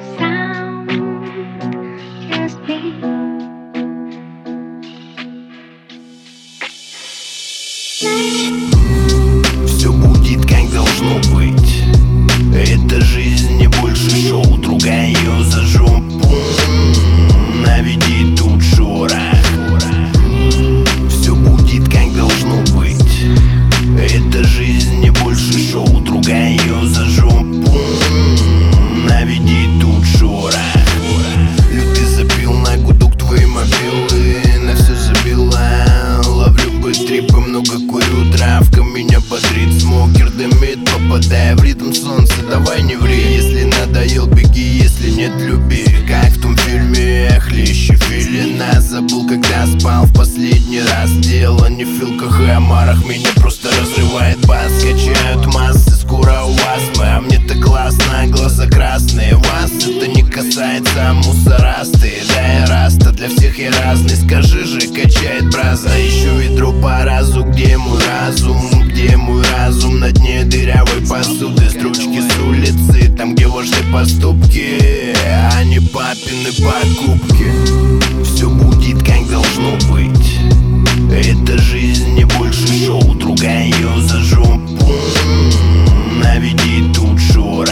sound, just me. Все будет как должно быть. Это жизнь, не больше шоу. Другая ее зажжем. Наведи тут шорох. Все будет как должно быть. Это жизнь, не больше шоу. Другая ее зажжем. Наведи тут шорох. Люди забил на гудок твои мобилы. На все забила. Ловлю быстрипы, много курю. Травка меня бодрит. Смокер дымит, попадая в ритм солнца. Давай не ври, если надоел, беги. Если нет, люби, как в том фильме. Хлещи филина. Забыл, когда спал в последний раз. Дело не в филках и омарах. Меня просто разрывает бас. Качают массы, скоро у вас мы. А мне так классно, глаза красные. Вас это не касается, мусорасты. Да и раста, для всех я разный. Скажи же, качает браза. Ищу ведро по разу, где мой разум? Где мой разум? На дне дырявой посуды. Строчки с улицы, там где важны поступки, а не папины покупки. Все будет как должно быть. Это жизнь, не больше шоу. Другая ее зажжем. Наведи тут шорох.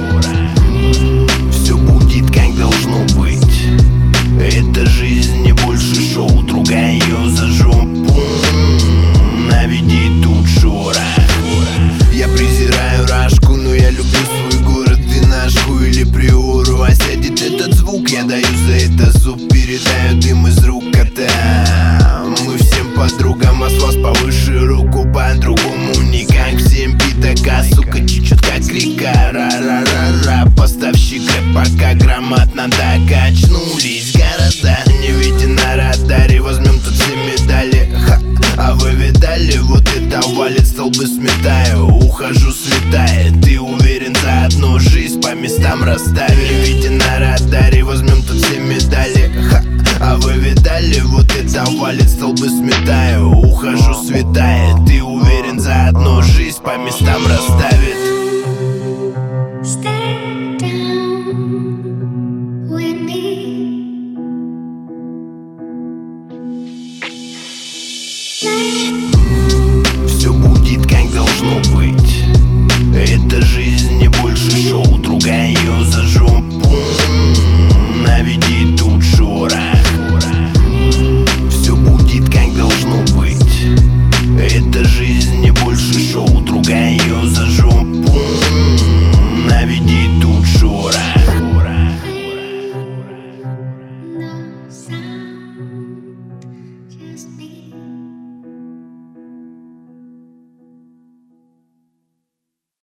Все будет как должно быть. Это жизнь, не больше шоу. Другая ее зажжем. Наведи тут шорох. Я презираю рашку, но я люблю свой город. Винашку или приору. А сядет этот звук, я даю за это зуб. Передаю дым из рук кота. Мы всем подругам, а с вас повыше руку. По-другому никак, всем пятака. Сука, течет как река. Ра-ра-ра-ра. Поставщик рэп, пока грамотно докачнулись города. Не виден на радаре, возьмем тут все медали. Ха. А вы видали, вот это валит, столбы сметаю. Ухожу, светает, ты уверен, заодно жизнь по местам расставили. Не виден на радаре, возьмем тут все медали. Ха. А вы видали, вот это валит, столбы сметаю. Ухожу, светает, ты уверен, заодно жизнь по местам расставили.